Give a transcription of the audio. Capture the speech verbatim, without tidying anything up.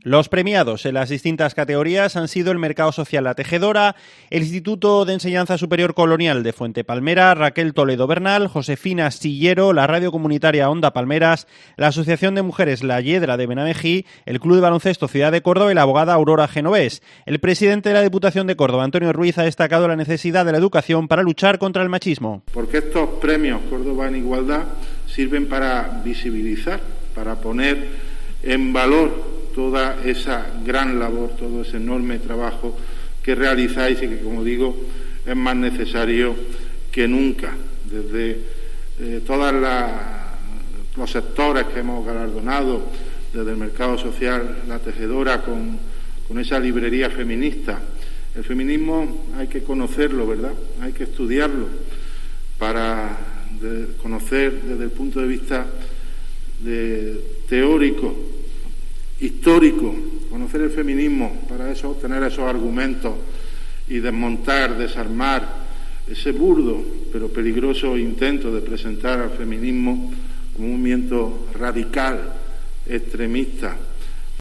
Los premiados en las distintas categorías han sido el Mercado Social La Tejedora, el Instituto de Enseñanza Superior Colonial de Fuente Palmera, Raquel Toledo Bernal, Josefina Sillero, la Radio Comunitaria Onda Palmeras, la Asociación de Mujeres La Hiedra de Benamejí, el Club de Baloncesto Ciudad de Córdoba y la abogada Aurora Genovés. El presidente de la Diputación de Córdoba, Antonio Ruiz, ha destacado la necesidad de la educación para luchar contra el machismo. Porque estos premios Córdoba en Igualdad sirven para visibilizar, para poner en valor toda esa gran labor, todo ese enorme trabajo que realizáis y que, como digo, es más necesario que nunca. Desde eh, todos los sectores que hemos galardonado, desde el Mercado Social La Tejedora, con, con esa librería feminista. El feminismo hay que conocerlo, ¿verdad? Hay que estudiarlo para de, conocer desde el punto de vista de, teórico, histórico, conocer el feminismo, para eso tener esos argumentos y desmontar, desarmar ese burdo pero peligroso intento de presentar al feminismo como un movimiento radical, extremista,